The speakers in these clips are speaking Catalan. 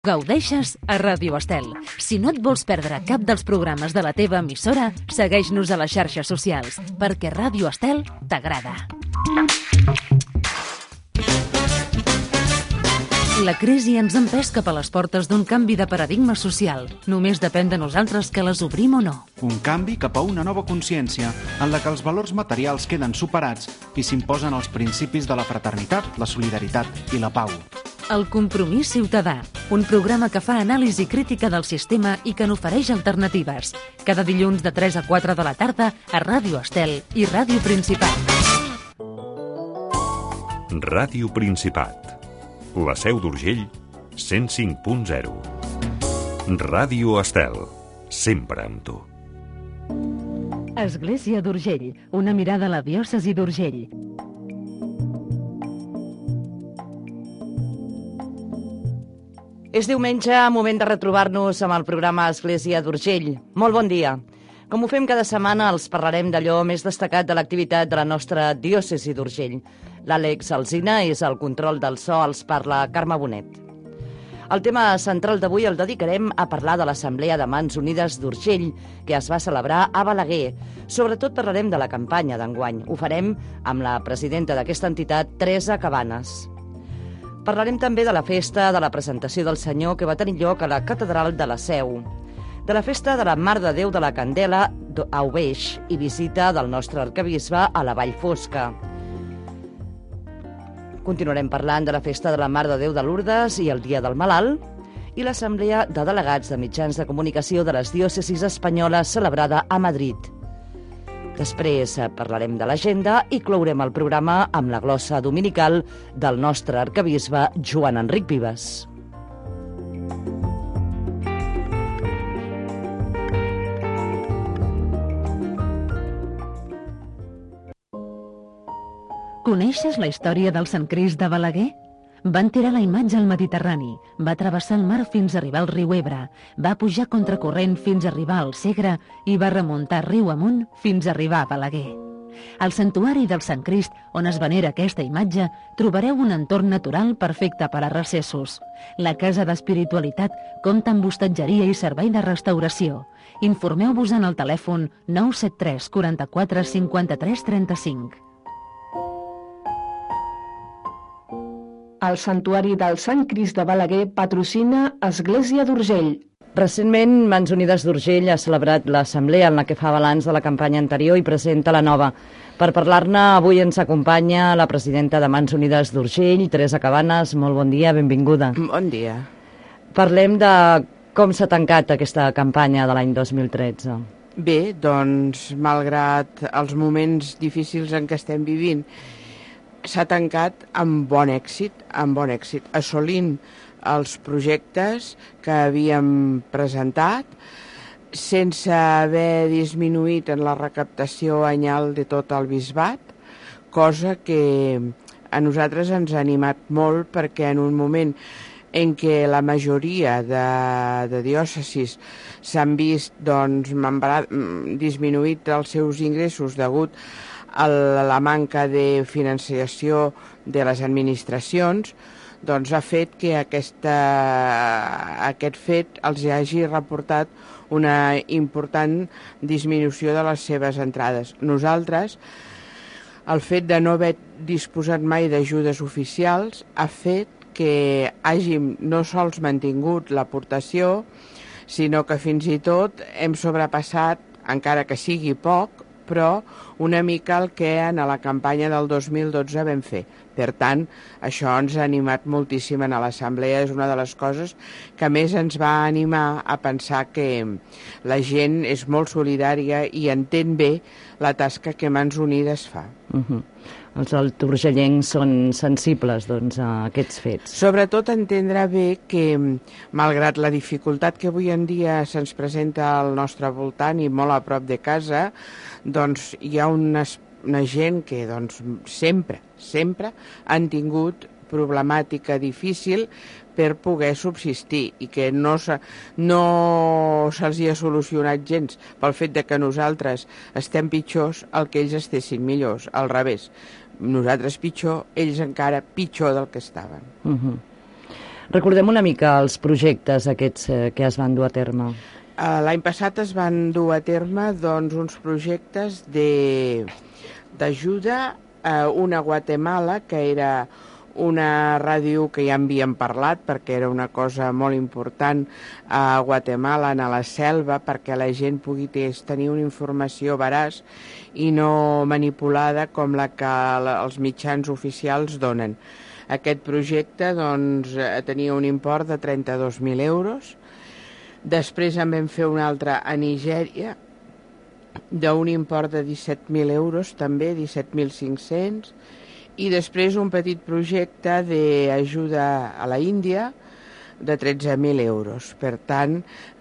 Gaudeixes a Ràdio Estel. Si no et vols perdre cap dels programes de la teva emissora, segueix-nos a les xarxes socials, perquè Ràdio Estel t'agrada. La crisi ens ha empès cap a les portes d'un canvi de paradigma social. Només depèn de nosaltres que les obrim o no. Un canvi cap a una nova consciència en la que els valors materials queden superats i s'imposen els principis de la fraternitat, la solidaritat i la pau. El Compromís Ciutadà, un programa que fa anàlisi crítica del sistema i que n'ofereix alternatives. Cada dilluns de 3 a 4 de la tarda a Ràdio Estel i Ràdio Principat. Ràdio Principat. La Seu d'Urgell, 105.0. Ràdio Estel, sempre amb tu. Església d'Urgell, una mirada a la diòcesi d'Urgell. És diumenge, moment de retrobar-nos amb el programa Església d'Urgell. Molt bon dia. Com ho fem cada setmana, els parlarem d'allò més destacat de l'activitat de la nostra diòcesi d'Urgell. L'Àlex Alsina és el control del so, els parla Carme Bonet. El tema central d'avui el dedicarem a parlar de l'Assemblea de Mans Unides d'Urgell, que es va celebrar a Balaguer. Sobretot parlarem de la campanya d'enguany. Ho farem amb la presidenta d'aquesta entitat, Teresa Cabanes. Parlarem també de la festa de la presentació del Senyor que va tenir lloc a la Catedral de la Seu, de la festa de la Mare de Déu de la Candela a Oveix i visita del nostre arquebisbe a la Vall Fosca. Continuarem parlant de la festa de la Mare de Déu de Lourdes i el Dia del Malalt i l'Assemblea de Delegats de Mitjans de Comunicació de les Diòcesis Espanyoles celebrada a Madrid. Després parlarem de l'agenda i clourem el programa amb la glossa dominical del nostre arquebisbe Joan Enric Vives. Coneixes la història del Sant Crist de Balaguer? Van tirar la imatge al Mediterrani, va travessar el mar fins a arribar al riu Ebre, va pujar contracorrent fins a arribar al Segre i va remuntar riu amunt fins a arribar a Balaguer. Al santuari del Sant Crist, on es venera aquesta imatge, trobareu un entorn natural perfecte per a recessos. La Casa d'Espiritualitat compta amb hostatgeria i servei de restauració. Informeu-vos en el telèfon 973 44 53 35. El Santuari del Sant Crist de Balaguer patrocina Església d'Urgell. Recentment, Mans Unides d'Urgell ha celebrat l'assemblea en la que fa balanç de la campanya anterior i presenta la nova. Per parlar-ne, avui ens acompanya la presidenta de Mans Unides d'Urgell, Teresa Cabanes. Molt bon dia, benvinguda. Bon dia. Parlem de com s'ha tancat aquesta campanya de l'any 2013. Bé, doncs, malgrat els moments difícils en què estem vivint, s'ha tancat amb bon èxit, assolint els projectes que havíem presentat, sense haver disminuït en la recaptació anyal de tot el bisbat, cosa que a nosaltres ens ha animat molt perquè en un moment en què la majoria de diòcesis s'han vist disminuït els seus ingressos degut a la manca de financiació de les administracions, doncs ha fet que aquest fet els hagi reportat una important disminució de les seves entrades. Nosaltres, el fet de no haver disposat mai d'ajudes oficials ha fet que hàgim no sols mantingut l'aportació, sinó que fins i tot hem sobrepassat, encara que sigui poc, però una mica el que en la campanya del 2012 vam fer. Per tant, això ens ha animat moltíssim a l'assemblea, és una de les coses que més ens va animar a pensar que la gent és molt solidària i entén bé la tasca que Mans Unides fa. Els alturgellencs són sensibles a aquests fets. Sobretot entendre bé que, malgrat la dificultat que avui en dia se'ns presenta al nostre voltant i molt a prop de casa, doncs hi ha una gent que sempre han tingut problemàtica difícil per poder subsistir i que no se'ls hi ha solucionat gens pel fet de que nosaltres estem pitjors el que ells estessin millors, al revés. Nosaltres pitjor, ells encara pitjor del que estaven. Recordem una mica els projectes aquests que es van dur a terme. L'any passat es van dur a terme doncs, uns projectes d'ajuda a una Guatemala, que era una ràdio que ja havíem parlat perquè era una cosa molt important a Guatemala, a la selva, perquè la gent pugui tenir una informació veraç i no manipulada com la que els mitjans oficials donen. Aquest projecte doncs, tenia un import de 32.000 euros. Després en vam fer un altre a Nigèria d'un import de 17.000 euros, també 17.500, i després un petit projecte d'ajuda a la Índia de 13.000 euros. Per tant,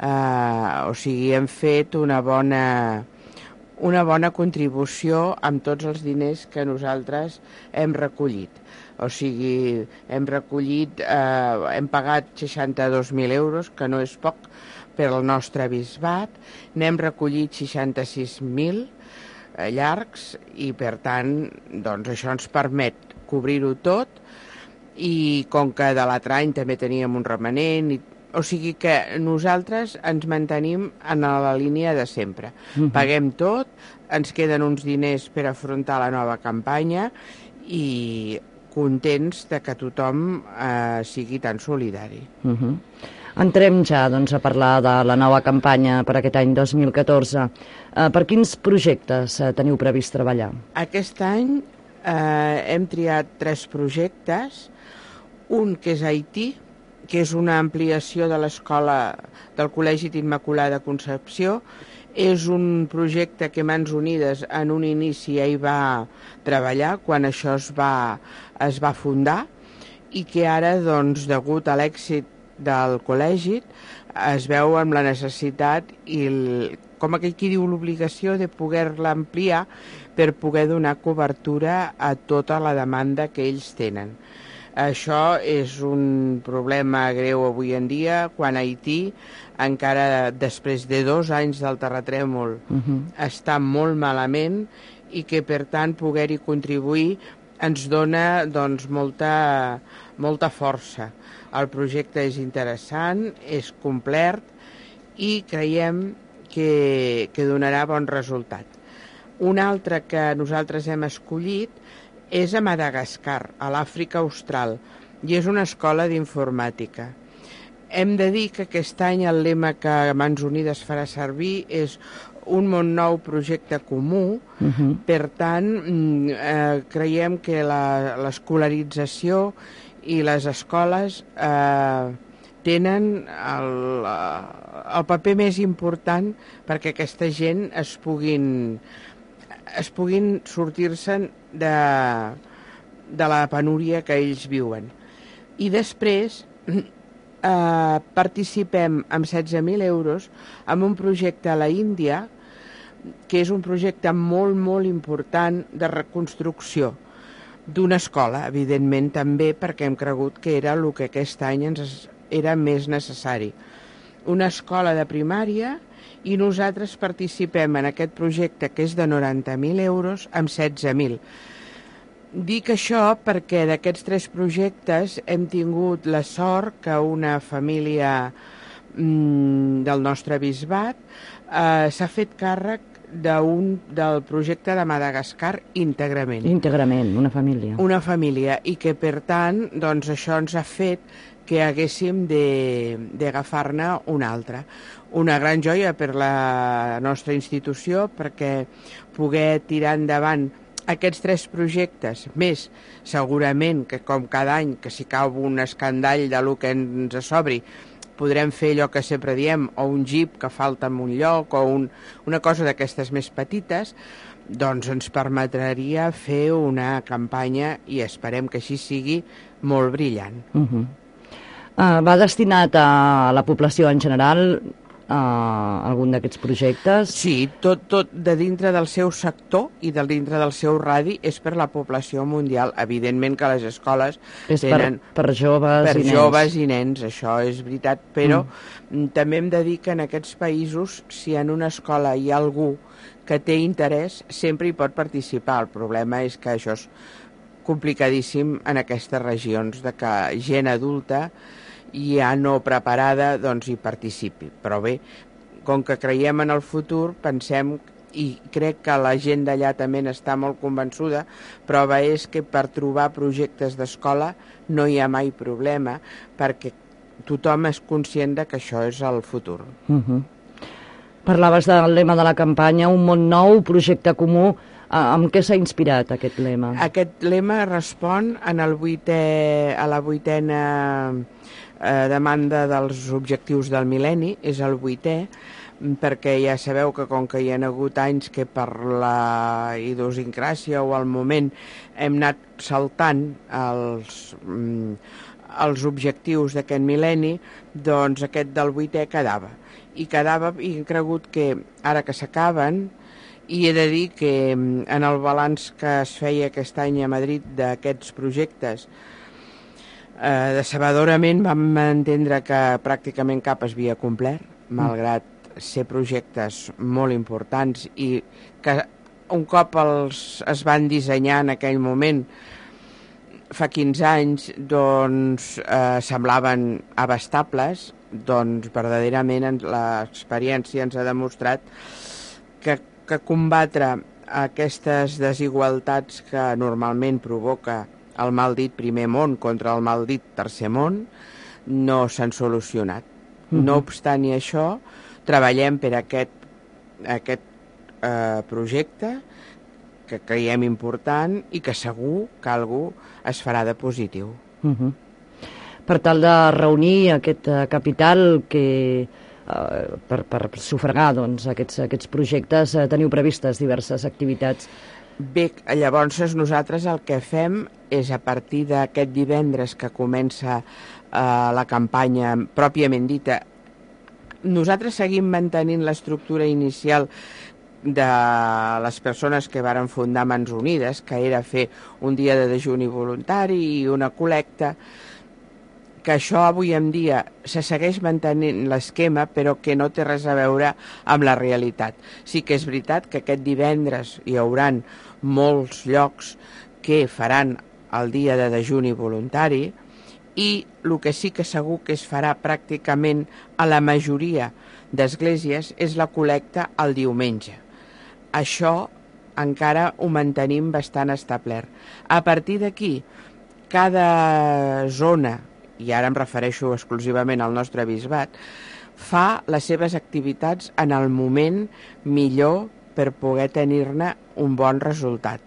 hem fet una bona contribució amb tots els diners que nosaltres hem recollit. Hem pagat 62.000 euros, que no és poc per al nostre bisbat, n'hem recollit 66.000 llargs i, per tant, doncs, això ens permet cobrir-ho tot i com que de l'altre any també teníem un remanent, o sigui que nosaltres ens mantenim en la línia de sempre. Paguem tot, ens queden uns diners per afrontar la nova campanya i contents de que tothom sigui tan solidari. Entrem ja doncs, a parlar de la nova campanya per aquest any 2014. Per quins projectes teniu previst treballar? Aquest any hem triat 3 projectes. Un que és Haití, que és una ampliació de l'escola del Col·legi d'Immaculada Concepció. És un projecte que Mans Unides en un inici ja hi va treballar quan això es va fundar i que ara, doncs, degut a l'èxit del col·legi, es veu amb la necessitat i, com aquell qui diu, l'obligació de poder-la ampliar per poder donar cobertura a tota la demanda que ells tenen. Això és un problema greu avui en dia, quan Haití, encara després de 2 anys del terratrèmol, està molt malament i que, per tant, poder-hi contribuir ens dona doncs, molta força. El projecte és interessant, és complet i creiem que donarà bon resultat. Un altre que nosaltres hem escollit és a Madagascar, a l'Àfrica Austral, i és una escola d'informàtica. Hem de dir que aquest any el lema que Mans Unides farà servir és un món nou, projecte comú. Per tant, creiem que l'escolarització i les escoles tenen el paper més important perquè aquesta gent es puguin sortir-se'n de la penúria que ells viuen. I després participem amb 16.000 euros en un projecte a la Índia, que és un projecte molt, molt important de reconstrucció d'una escola, evidentment també perquè hem cregut que era el que aquest any ens era més necessari. Una escola de primària, i nosaltres participem en aquest projecte que és de 90.000 euros amb 16.000. Dic això perquè d'aquests 3 projectes hem tingut la sort que una família del nostre bisbat s'ha fet càrrec del projecte de Madagascar íntegrament. Íntegrament, una família. Una família, i que per tant doncs, això ens ha fet que haguéssim d'agafar-ne una altra. Una gran joia per la nostra institució perquè poder tirar endavant aquests 3 projectes, més segurament que com cada any, que si cau un escandall de lo que ens sobri, podrem fer allò que sempre diem, o un jeep que falta en un lloc, o una cosa d'aquestes més petites, doncs ens permetria fer una campanya, i esperem que així sigui, molt brillant. Va destinat a la població en general, algun d'aquests projectes? Sí, tot de dintre del seu sector i de dintre del seu radi és per la població mundial. Evidentment que les escoles tenen... per joves i nens. Per joves i nens, això és veritat, però també hem de dir que en aquests països, si en una escola hi ha algú que té interès, sempre hi pot participar. El problema és que això és complicadíssim en aquestes regions, de que gent adulta ja no preparada, doncs hi participi. Però bé, com que creiem en el futur, pensem, i crec que la gent d'allà també n'està molt convençuda, prova és que per trobar projectes d'escola no hi ha mai problema, perquè tothom és conscient de que això és el futur. Parlaves del lema de la campanya, un món nou, projecte comú. Amb què s'ha inspirat aquest lema? Aquest lema respon a la vuitena demanda dels objectius del mil·lenni, és el 8è, perquè ja sabeu que com que hi ha hagut anys que per la idiosincràsia o el moment hem anat saltant els objectius d'aquest mil·lenni, doncs aquest del 8è quedava. I hem cregut que ara que s'acaben, i he de dir que en el balanç que es feia aquest any a Madrid d'aquests projectes, decebedorament vam entendre que pràcticament cap es havia complert, malgrat ser projectes molt importants i que un cop es van dissenyar en aquell moment, fa 15 anys, doncs semblaven abastables, doncs verdaderament l'experiència ens ha demostrat que combatre aquestes desigualtats que normalment provoca el maldit primer món contra el maldit tercer món no s'han solucionat. No obstant i això, treballem per aquest projecte que creiem important i que segur que algú es farà de positiu. Per tal de reunir aquest capital que per sufragar doncs, aquests projectes, teniu previstes diverses activitats. Bé, llavors nosaltres el que fem és a partir d'aquest divendres que comença la campanya pròpiament dita, nosaltres seguim mantenint l'estructura inicial de les persones que varen fundar Mans Unides, que era fer un dia de dejuni voluntari i una col·lecta, que això avui en dia se segueix mantenint l'esquema, però que no té res a veure amb la realitat. Sí que és veritat que aquest divendres hi hauran molts llocs que faran el dia de dejuni voluntari i el que sí que segur que es farà pràcticament a la majoria d'esglésies és la col·lecta el diumenge. Això encara ho mantenim bastant establert. A partir d'aquí, cada zona, i ara em refereixo exclusivament al nostre bisbat, fa les seves activitats en el moment millor per poder tenir-ne un bon resultat.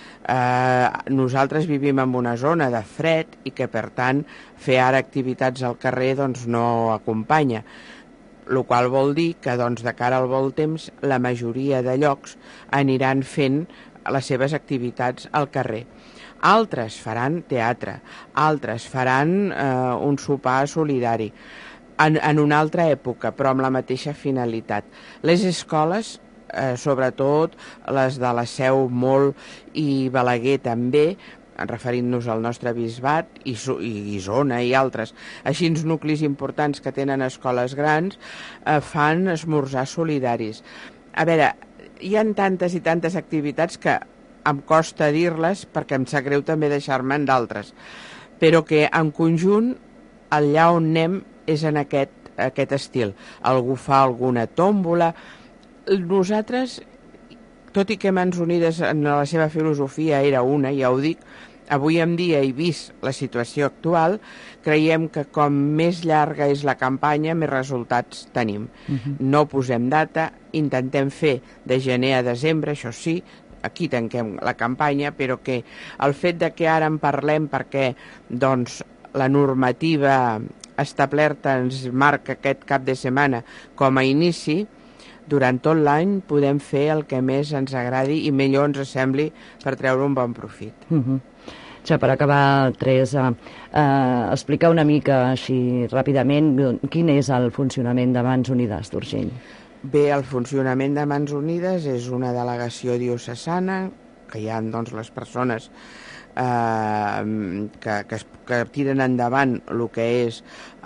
Nosaltres vivim en una zona de fred i que, per tant, fer ara activitats al carrer doncs, no acompanya, el qual vol dir que doncs, de cara al bon temps la majoria de llocs aniran fent les seves activitats al carrer. Altres faran teatre, altres faran un sopar solidari en una altra època, però amb la mateixa finalitat. Les escoles, sobretot les de la Seu molt i Balaguer també, referint-nos al nostre bisbat, i Isona i altres, així uns nuclis importants que tenen escoles grans, fan esmorzars solidaris. A veure, hi ha tantes i tantes activitats que em costa dir-les perquè em sap greu també deixar-me'n d'altres, però que en conjunt allà on anem és en aquest estil. Algú fa alguna tòmbola. Nosaltres, tot i que Mans Unides en la seva filosofia era una, ja ho dic, avui en dia, i vist la situació actual, creiem que com més llarga és la campanya, més resultats tenim. No posem data, intentem fer de gener a desembre, això sí, aquí tanquem la campanya, però que el fet de que ara en parlem perquè doncs, la normativa establerta ens marca aquest cap de setmana com a inici, durant tot l'any podem fer el que més ens agradi i millor ens sembli per treure un bon profit. Ja per acabar, Teresa, explicar una mica així ràpidament quin és el funcionament de Mans Unides d'Urgell. Bé, el funcionament de Mans Unides és una delegació diocesana, que hi ha doncs, les persones que tiren endavant el que és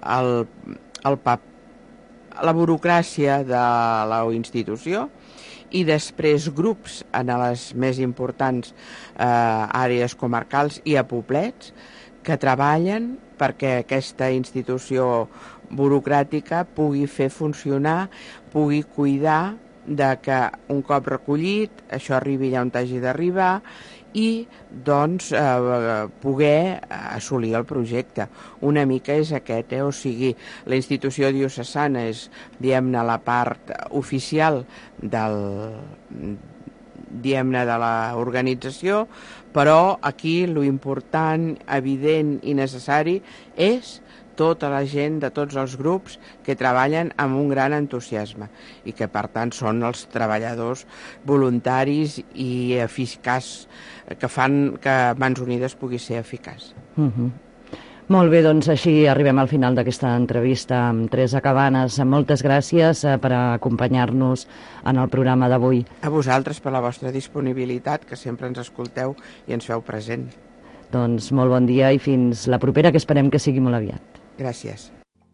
la burocràcia de la institució, i després grups en les més importants àrees comarcals i a poblets que treballen perquè aquesta institució burocràtica pugui fer funcionar, pugui cuidar de que un cop recollit això arribi allà on hagi d'arribar i doncs poder assolir el projecte. Una mica és aquest, o sigui, la institució diocesana és, diguem-ne, la part oficial diguem-ne, de l'organització, però aquí lo important, evident i necessari és tota la gent de tots els grups que treballen amb un gran entusiasme i que, per tant, són els treballadors voluntaris i eficaços que fan que Mans Unides pugui ser eficaç. Molt bé, doncs així arribem al final d'aquesta entrevista amb Teresa Cabanes. Moltes gràcies per acompanyar-nos en el programa d'avui. A vosaltres per la vostra disponibilitat, que sempre ens escolteu i ens feu present. Doncs molt bon dia i fins la propera, que esperem que sigui molt aviat. Gràcies.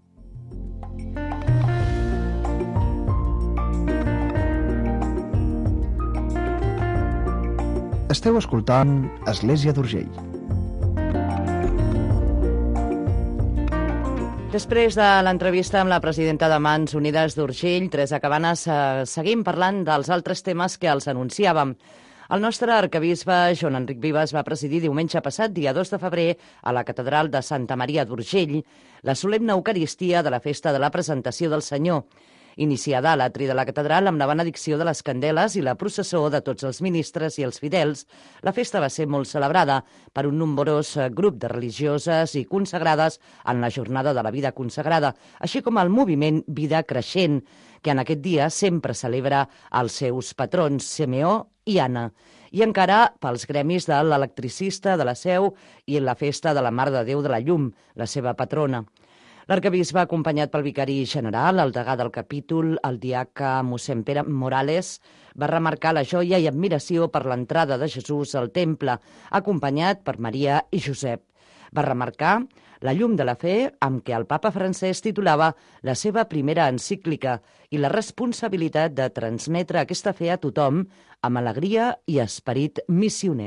Esteu escoltant Església d'Urgell. Després de l'entrevista amb la presidenta de Mans Unides d'Urgell, Teresa Cabanes, seguim parlant dels altres temes que els anunciàvem. El nostre arquebisbe, Joan Enric Vives, va presidir diumenge passat, dia 2 de febrer, a la catedral de Santa Maria d'Urgell, la solemne Eucaristia de la festa de la presentació del Senyor, iniciada a l'atri de la catedral amb la benedicció de les candeles i la processó de tots els ministres i els fidels. La festa va ser molt celebrada per un nombrós grup de religioses i consagrades en la jornada de la vida consagrada, així com el moviment Vida Creixent, que en aquest dia sempre celebra els seus patrons, Simeó i Anna, i encara pels gremis de l'electricista de la Seu i la festa de la Mare de Déu de la Llum, la seva patrona. L'arquebisbe, acompanyat pel vicari general, el degà del capítol, el diaca mossèn Pere Morales, va remarcar la joia i admiració per l'entrada de Jesús al temple, acompanyat per Maria i Josep. Va remarcar la llum de la fe amb què el papa francès titulava la seva primera encíclica i la responsabilitat de transmetre aquesta fe a tothom amb alegria i esperit missioner.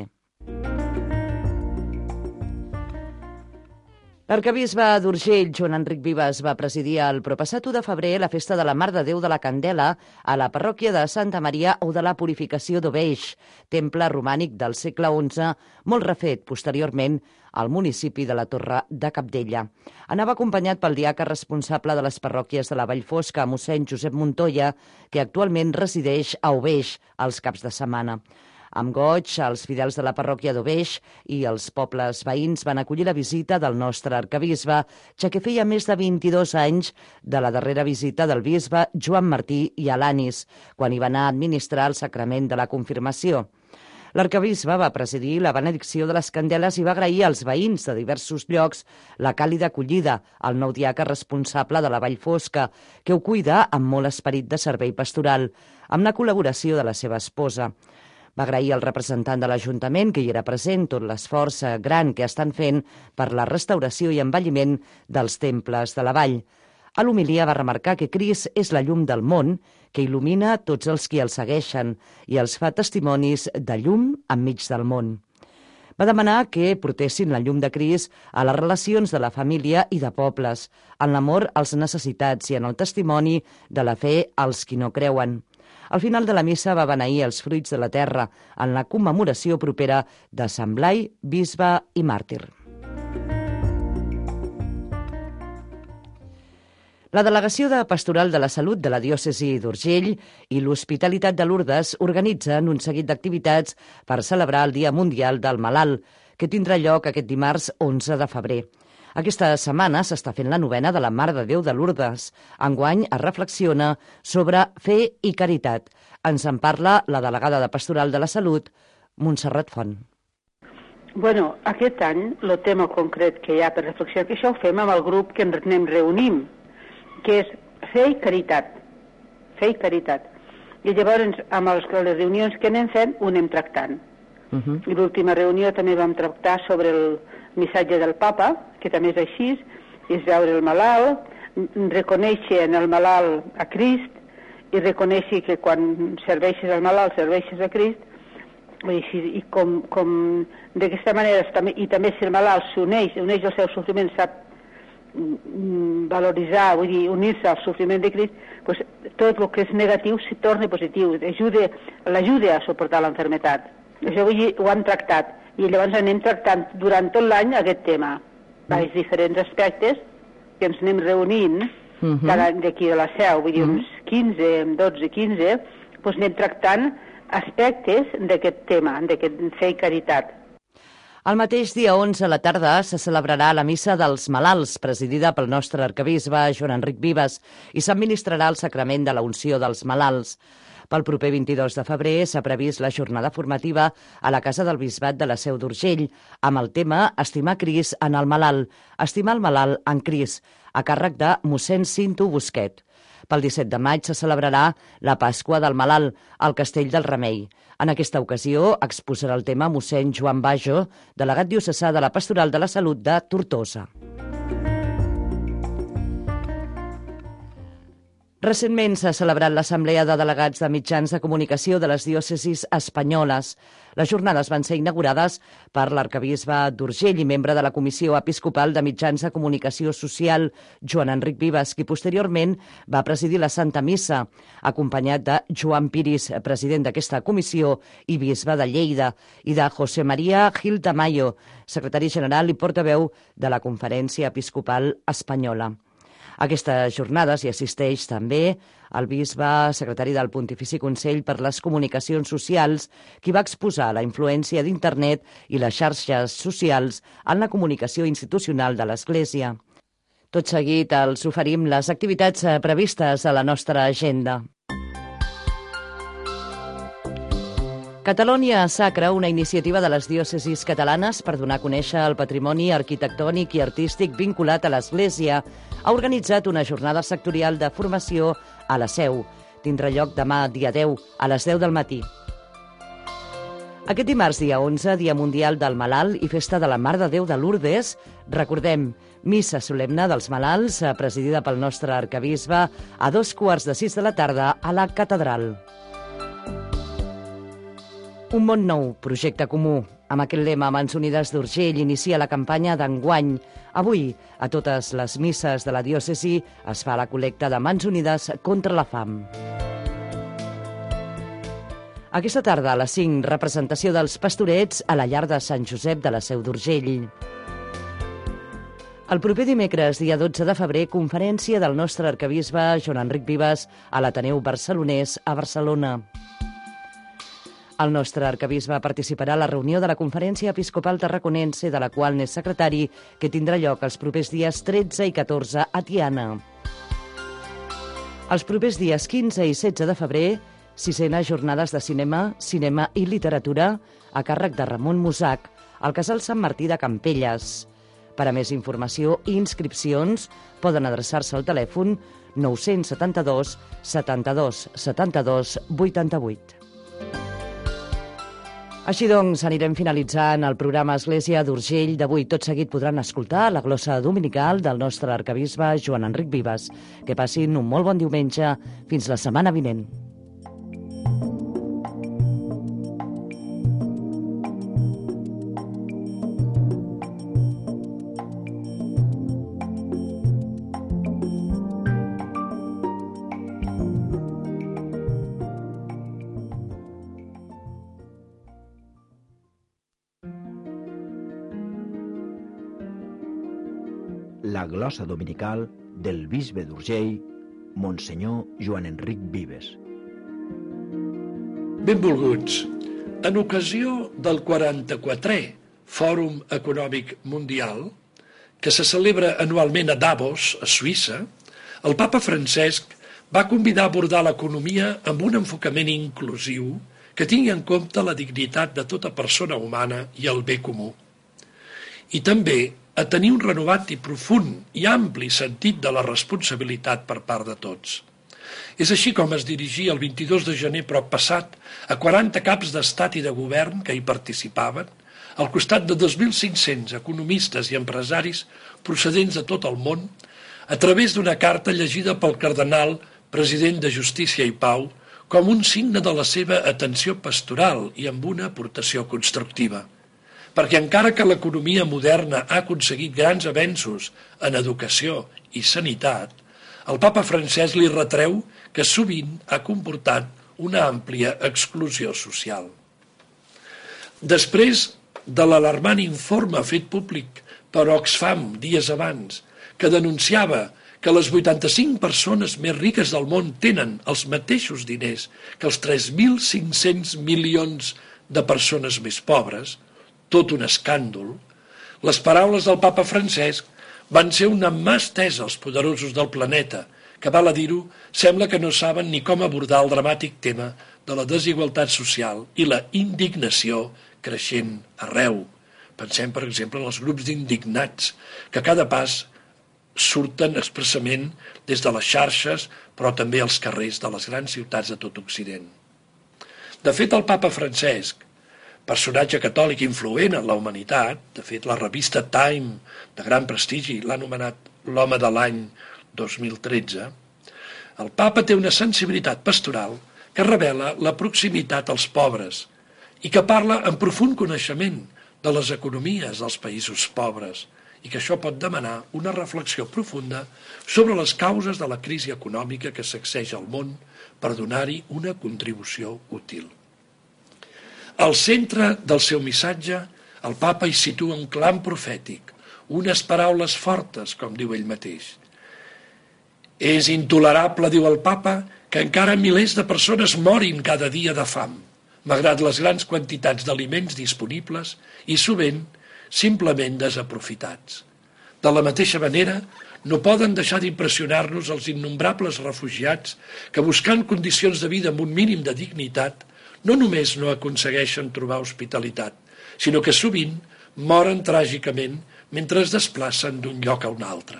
L'arquebisbe d'Urgell, Joan Enric Vives, va presidir el propassat 1 de febrer la festa de la Mare de Déu de la Candela a la parròquia de Santa Maria o de la Purificació d'Oveix, temple romànic del segle XI, molt refet posteriorment al municipi de la Torre de Cabdella. Anava acompanyat pel diaca responsable de les parròquies de la Vallfosca, mossèn Josep Montoya, que actualment resideix a Oveix els caps de setmana. Amb goig, els fidels de la parròquia d'Oveix i els pobles veïns van acollir la visita del nostre arquebisbe, ja que feia més de 22 anys de la darrera visita del bisbe Joan Martí i Alanis, quan hi va anar a administrar el sacrament de la confirmació. L'arquebisbe va presidir la benedicció de les candeles i va agrair als veïns de diversos llocs la càlida acollida al nou diaca responsable de la Vallfosca, que ho cuida amb molt esperit de servei pastoral, amb la col·laboració de la seva esposa. Va agrair al representant de l'Ajuntament, que hi era present, tot l'esforç gran que estan fent per la restauració i embelliment dels temples de la vall. A l'homilia va remarcar que Crist és la llum del món, que il·lumina tots els qui el segueixen i els fa testimonis de llum enmig del món. Va demanar que portessin la llum de Crist a les relacions de la família i de pobles, en l'amor als necessitats i en el testimoni de la fe als qui no creuen. Al final de la missa va beneir els fruits de la terra en la commemoració propera de Sant Blai, bisbe i màrtir. La Delegació de Pastoral de la Salut de la Diòcesi d'Urgell i l'Hospitalitat de Lourdes organitzen un seguit d'activitats per celebrar el Dia Mundial del Malalt, que tindrà lloc aquest dimarts 11 de febrer. Aquesta setmana s'està fent la novena de la Mare de Déu de Lourdes. Enguany es reflexiona sobre fe i caritat. Ens en parla la delegada de Pastoral de la Salut, Montserrat Font. Bueno, aquest any, el tema concret que hi ha per reflexionar, que això ho fem amb el grup que ens anem reunim, que és fe i caritat. Fe i caritat. I llavors, amb les reunions que anem fent, ho anem tractant. I l'última reunió també vam tractar sobre el missatge del papa, que també és així, és veure el malalt, reconèixer en el malalt a Crist i reconèixer que quan serveixes al malalt serveixes a Crist, i com d'aquesta manera, i també si el malalt uneix el seu sofriment, sap valoritzar, vull dir, unir-se al sofriment de Crist, pues, tot el que és negatiu se torna positiu, l'ajuda a suportar l'enfermetat. Això vull dir, ho han tractat, i llavors anem tractant durant tot l'any aquest tema, els diferents aspectes que ens anem reunint cada any d'aquí de la Seu, vull dir, uns 15, 12, 15, doncs anem tractant aspectes d'aquest tema, d'aquest fer caritat. El mateix dia 11 a la tarda se celebrarà la Missa dels Malalts, presidida pel nostre arquebisbe Joan Enric Vives, i s'administrarà el sacrament de la unció dels malalts. Pel proper 22 de febrer s'ha previst la jornada formativa a la Casa del Bisbat de la Seu d'Urgell, amb el tema Estimar Crist en el malalt, estimar el malalt en Crist, a càrrec de mossèn Cinto Busquet. Pel 17 de maig se celebrarà la Pasqua del Malalt al Castell del Remei. En aquesta ocasió exposarà el tema mossèn Joan Bajo, delegat diocesà de la Pastoral de la Salut de Tortosa. Recentment s'ha celebrat l'Assemblea de Delegats de Mitjans de Comunicació de les diòcesis espanyoles. Les jornades van ser inaugurades per l'arquebisbe d'Urgell i membre de la Comissió Episcopal de Mitjans de Comunicació Social, Joan Enric Vives, qui posteriorment va presidir la Santa Missa, acompanyat de Joan Piris, president d'aquesta comissió i bisbe de Lleida, i de José María Gil Tamayo, secretari general i portaveu de la Conferència Episcopal Espanyola. A aquestes jornades hi assisteix també el bisbe secretari del Pontifici Consell per les Comunicacions Socials, qui va exposar la influència d'Internet i les xarxes socials en la comunicació institucional de l'Església. Tot seguit els oferim les activitats previstes a la nostra agenda. Catalònia Sacra, una iniciativa de les diòcesis catalanes per donar a conèixer el patrimoni arquitectònic i artístic vinculat a l'Església, ha organitzat una jornada sectorial de formació a la Seu. Tindrà lloc demà, dia 10, a les 10 del matí. Aquest dimarts, dia 11, Dia Mundial del Malalt i Festa de la Mare de Déu de Lourdes, recordem, missa solemne dels malalts, presidida pel nostre arquebisbe, a 5:45 de la tarda a la catedral. Un món nou, projecte comú. Amb aquest lema, Mans Unides d'Urgell inicia la campanya d'enguany. Avui, a totes les misses de la diòcesi, es fa la col·lecta de Mans Unides contra la fam. Aquesta tarda, a les 5, representació dels Pastorets a la llar de Sant Josep de la Seu d'Urgell. El proper dimecres, dia 12 de febrer, conferència del nostre arquebisbe Joan Enric Vives a l'Ateneu Barcelonès a Barcelona. El nostre arquebisbe participarà a la reunió de la Conferència Episcopal Tarraconense, de la qual n'és secretari, que tindrà lloc els propers dies 13 i 14 a Tiana. Els propers dies 15 i 16 de febrer, 6enes jornades de cinema, cinema i literatura, a càrrec de Ramon Musac, al Casal Sant Martí de Campelles. Per a més informació i inscripcions, poden adreçar-se al telèfon 972 72 72 88. Així doncs, anirem finalitzant el programa Església d'Urgell d'avui. Tot seguit podran escoltar la glossa dominical del nostre arquebisbe Joan Enric Vives. Que passin un molt bon diumenge. Fins la setmana vinent. La glossa dominical del bisbe d'Urgell, Monsenyor Joan Enric Vives. Benvolguts. En ocasió del 44è Fòrum Econòmic Mundial, que se celebra anualment a Davos, a Suïssa, el papa Francesc va convidar a abordar l'economia amb un enfocament inclusiu que tingui en compte la dignitat de tota persona humana i el bé comú. I també a tenir un renovat i profund i ampli sentit de la responsabilitat per part de tots. És així com es dirigia el 22 de gener proppassat a 40 caps d'estat i de govern que hi participaven, al costat de 2.500 economistes i empresaris procedents de tot el món, a través d'una carta llegida pel cardenal, president de Justícia i Pau, com un signe de la seva atenció pastoral i amb una aportació constructiva. perquè encara que l'economia moderna ha aconseguit grans avenços en educació i sanitat, el papa Francesc li retreu que sovint ha comportat una àmplia exclusió social. Després de l'alarmant informe fet públic per Oxfam dies abans, que denunciava que les 85 persones més riques del món tenen els mateixos diners que els 3.500 milions de persones més pobres, tot un escàndol, les paraules del papa Francesc van ser una mà estesa als poderosos del planeta, que, val a dir-ho, sembla que no saben ni com abordar el dramàtic tema de la desigualtat social i la indignació creixent arreu. Pensem, per exemple, en els grups d'indignats, que a cada pas surten expressament des de les xarxes, però també als carrers de les grans ciutats de tot Occident. De fet, el papa Francesc, personatge catòlic influent en la humanitat, de fet, la revista Time, de gran prestigi, l'ha anomenat l'home de l'any 2013, el papa té una sensibilitat pastoral que revela la proximitat als pobres i que parla amb profund coneixement de les economies dels països pobres i que això pot demanar una reflexió profunda sobre les causes de la crisi econòmica que sacseja el món per donar-hi una contribució útil. Al centre del seu missatge, el papa hi situa un clam profètic, unes paraules fortes, com diu ell mateix. És intolerable, diu el papa, que encara milers de persones morin cada dia de fam, malgrat les grans quantitats d'aliments disponibles i sovint simplement desaprofitats. De la mateixa manera, no poden deixar d'impressionar-nos els innombrables refugiats que, buscant condicions de vida amb un mínim de dignitat, no només no aconsegueixen trobar hospitalitat, sinó que sovint moren tràgicament mentre es desplacen d'un lloc a un altre.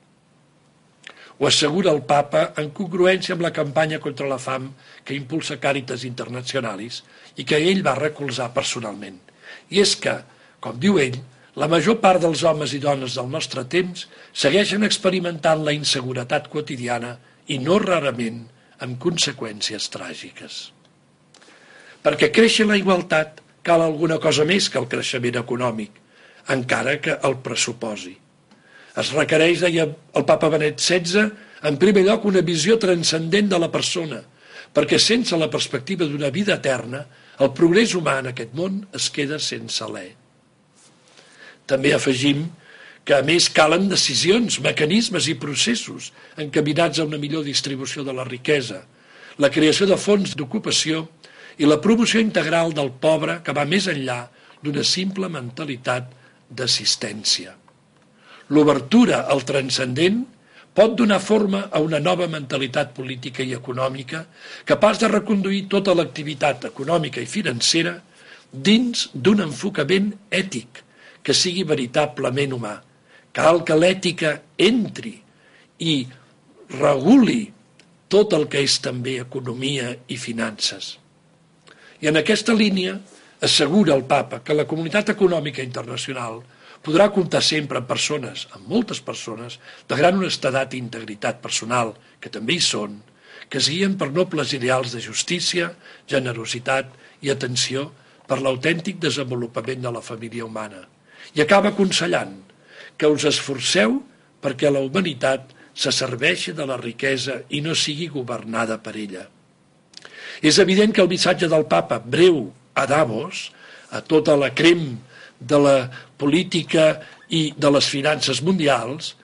Ho assegura el papa en congruència amb la campanya contra la fam que impulsa Càritas Internacionalis i que ell va recolzar personalment. I és que, com diu ell, la major part dels homes i dones del nostre temps segueixen experimentant la inseguretat quotidiana i no rarament amb conseqüències tràgiques. Perquè créixer la igualtat cal alguna cosa més que el creixement econòmic, encara que el pressuposi. Es requereix, deia el papa Benet XVI, en primer lloc una visió transcendent de la persona, perquè sense la perspectiva d'una vida eterna, el progrés humà en aquest món es queda sense alè. També afegim que, a més, calen decisions, mecanismes i processos encaminats a una millor distribució de la riquesa, la creació de fons d'ocupació i la promoció integral del pobre que va més enllà d'una simple mentalitat d'assistència. L'obertura al transcendent pot donar forma a una nova mentalitat política i econòmica capaç de reconduir tota l'activitat econòmica i financera dins d'un enfocament ètic que sigui veritablement humà. Cal que l'ètica entri i reguli tot el que és també economia i finances. I en aquesta línia assegura el papa que la comunitat econòmica internacional podrà comptar sempre amb persones, amb moltes persones, de gran honestedat i integritat personal, que també hi són, que es guien per nobles ideals de justícia, generositat i atenció per l'autèntic desenvolupament de la família humana. I acaba aconsellant que us esforceu perquè la humanitat se serveixi de la riquesa i no sigui governada per ella. És evident que el missatge del papa, breu a Davos, a tota la crem de la política i de les finances mundials,